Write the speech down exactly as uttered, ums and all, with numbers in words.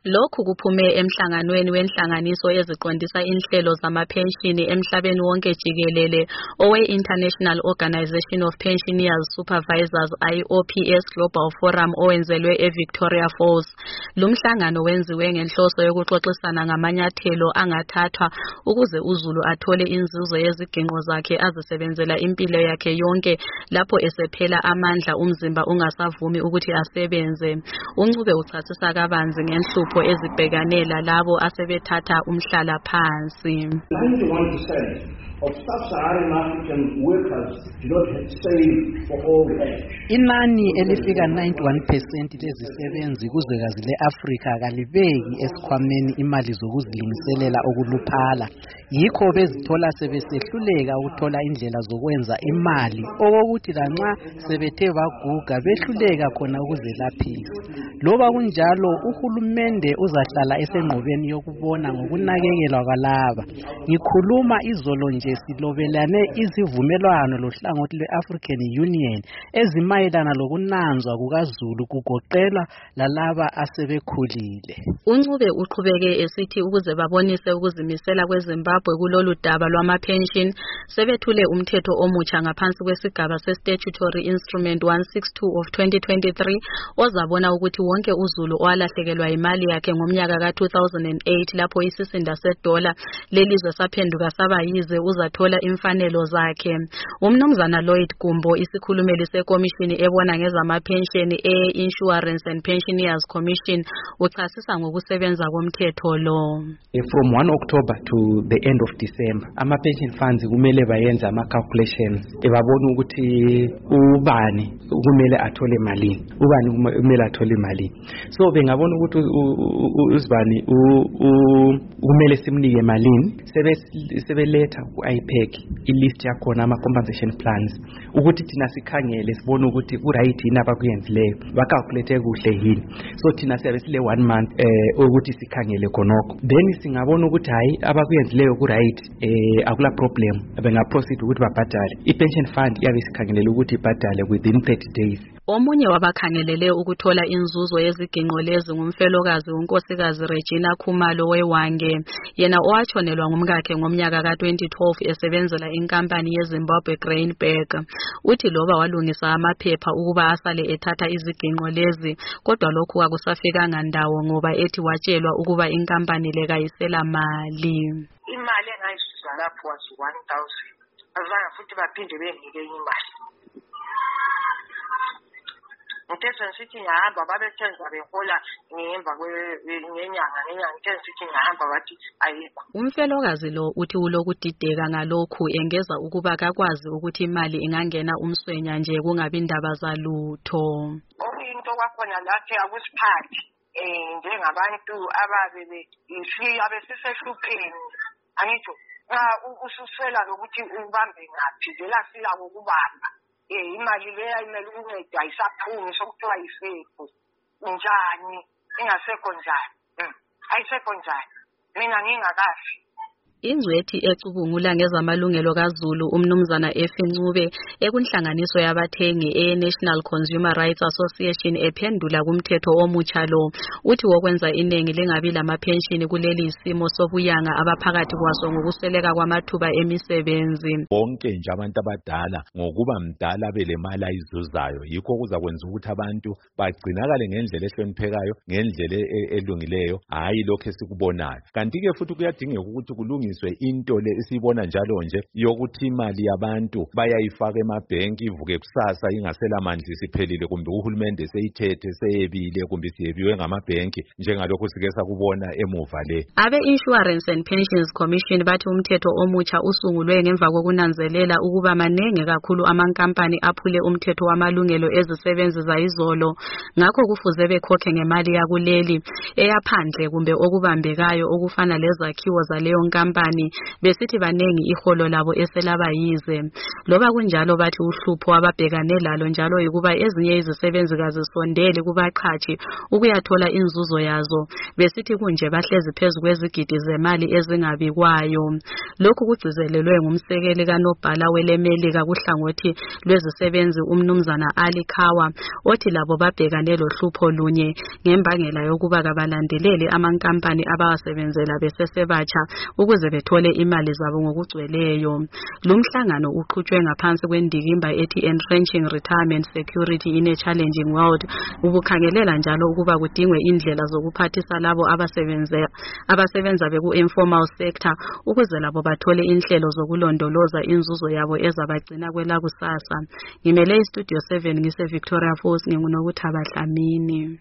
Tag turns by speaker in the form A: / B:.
A: Lokhu kuphume emhlanganweni wenhlanganiso eziqondisa inhlelo zamapenshini emhlabeni wonke jikelele owe-International Organization of Pensioners Supervisors I O P S Global Forum owenzelwe eVictoria Falls. Lumhlangano wenziwe ngenhloso yokuxoxisana ngamanyathelo angathathwa ukuze uZulu athole inzuzo yeziginqo zakhe azisebenzela impilo yakhe yonke lapho esephela amandla umzimba ungasavumi ukuthi asebenze. UNcube uchasisa kabanzi ngenhlupho ezibhekanela labo asebethatha umhlala phansi.
B: ninety-one percent of sub-Saharan African workers do not save for old age.
C: Inani elifika ninety-one percent lezisebenzi kuzwekazi le-Afrika kalibeki esikhwameni imali zokuzilungiselela okuluphala. Yikho bezithola sebesehluleka ukuthola indlela zokwenza imali okokuthi lanxa sebethe baguga behluleka khona ukuzelaphisa. Loba kunjalo uhulumende uzahlala esengqobeni yokubona ngokunakekelwa kwalaba. Ngikhuluma izolo nje silobelane izivumelwano lohlangothi lwe-African Union ezimayelana lokunanzwa kukaZulu kugoqela lalaba asebekhulile.
A: UNcube uqhubeke esithi ukuze babonise ukuzimisela kweZimbabwe kulolu daba lwamapension sebethule umthetho omutsha ngaphansi kwesigaba se-Statutory Instrument one sixty-two of twenty twenty-three ozabona ukuthi wonke uZulu owalahlekelwa imali yakhe ngomnyaka ka two thousand eight lapho isisinda sedola lelizwe saphenduka saba yize uzathola imfanelo zakhe. Umnumzana Lloyd Gumbo isikhulumeli sekomishini ebona ngezamapension e-Insurance and Pensioners Commission uchasisa ngokusebenza komthetho lo.
D: From one October to the end of December ama-pension funds kumele bayenze ama-calculations ebabona ukuthi ubani kumele athole malini ubani kumele athole malini. So bengabona ukuthi uzibani kumele simnike malini sebeletha ku-I P E C ilist yakhona ama-compensation plans ukuthi thina sikhangele sibone ukuthi ku-right yini abakuyenzileyo bakalculate kuhle yini. So thina siyabe sile one month eh ukuthi sikhangele khonokho then singabona ukuthi hayi abakuyenzileyo ku-right eh akula problem bengaproceed ukuthi babhadale. I-pension fund iyabe sikhangelele ukuthi ibhadale within thirty days.
A: Omunye wabakhangelele ukuthola inzuzo yeziginqo lezi ngumfelokazi unkosikazi Regina Khumalo weWange, yena owatshonelwa ngumkakhe ngomnyaka ka twenty twelve esebenzela inkampani yeZimbabwe Grainberg. Uthi loba walungisa amaphepha ukuba asale ethatha iziginqo lezi kodwa lokhu akusafikanga ndawo ngoba ethi watshelwa ukuba inkampani le kayisela mali.
E: Imali engayisusa lapho was one thousand. Azange futhi baphinde benike imali. Ngithethe sithi ngihamba babethenza behola ngemva kwenyanga nenyanga ngithethe sithi ngihamba bathi ayikho.
A: Umfelokazi lo uthi ulokudideka ngalokhu engeza ukuba akakwazi ukuthi imali ingangena umswenya nje kungabi indaba zalutho.
E: Okuyinto kwakhona lapha akusiphathi eh njengabantu ababe befika besisehlupheni angisho nxa ususwela ukuthi ubambe ngaphi vela sila ukubamba. Eh imali leya imele ukunceda ayisaphumi sokuthiwa isekho njani ingasekho njani ayisekho njani mina ngingakafi.
A: Ingcwethi ecubungula ngezamalungelo kaZulu umnumzana Effie Ncube ekunhlanganiso yabathengi e-National Consumer Rights Association ephendula kumthetho omutsha lo uthi wokwenza inengi lengabi lamapension kuleli isimo sobuyanga abaphakathi kwaso ngokusweleka kwamathuba emisebenzi.
F: Bonke nje abantu abadala ngokuba mdala belemali ayizuzayo yikho kuzakwenza ukuthi abantu bagcinakale ngendlela ehloniphekayo ngendlela elungileyo hayi lokho esikubonayo. Kanti ke futhi kuyadingeka ukuthi kulungiswe into le esibona njalo nje yokuthi imali yabantu bayayifaka emabhenki ivuke kusasa ingasela mandla isiphelile kumbe uhulumende seyithethe seyebile kumbe siyebiwe ngamabhenki njengalokho sike sakubona emuva le.
A: Abe Insurance and Pensions Commission bathi umthetho omutsha usungulwe ngemva kokunanzelela ukuba manenge kakhulu amankampani aphule umthetho wamalungelo ezisebenzi zayizolo ngakho kufuze bekhokhe ngemali yakuleli eyaphandle kumbe okubambekayo okufana lezakhiwo zaleyo nkampani company besithi banengi iholo labo eselabayize. Loba kunjalo bathi uhlupho ababhekane lalo njalo ukuba ezinye izisebenzi kazisondele kubaqhatshi ukuyathola inzuzo yazo besithi kunje bahlezi phezulu kwezigidi zemali ezingabikwayo. Lokhu kugcizelelwe ngumsekeli kaNobhala welemelika kuhlangothi lwezisebenzi umnumzana Ali Khawa othi labo babhekane lohlupho lunye ngembangela yokuba kabalandeleli amankampani abawasebenzela besesebatsha ukuze bethole imali zabo ngokugcweleyo. Lumhlangano uqhutshwe ngaphansi kwendikimba ethi Entrenching Retirement Security in a Challenging World ubukhangelela njalo ukuba kudingwe indlela zokuphathisa labo abasebenza abasebenza beku informal sector ukuze labo bathole inhlelo zokulondoloza inzuzo yabo ezabagcina kwelakusasa. Ngimele istudio seven ngise Victoria Falls ngingunokuthaba Dlamini.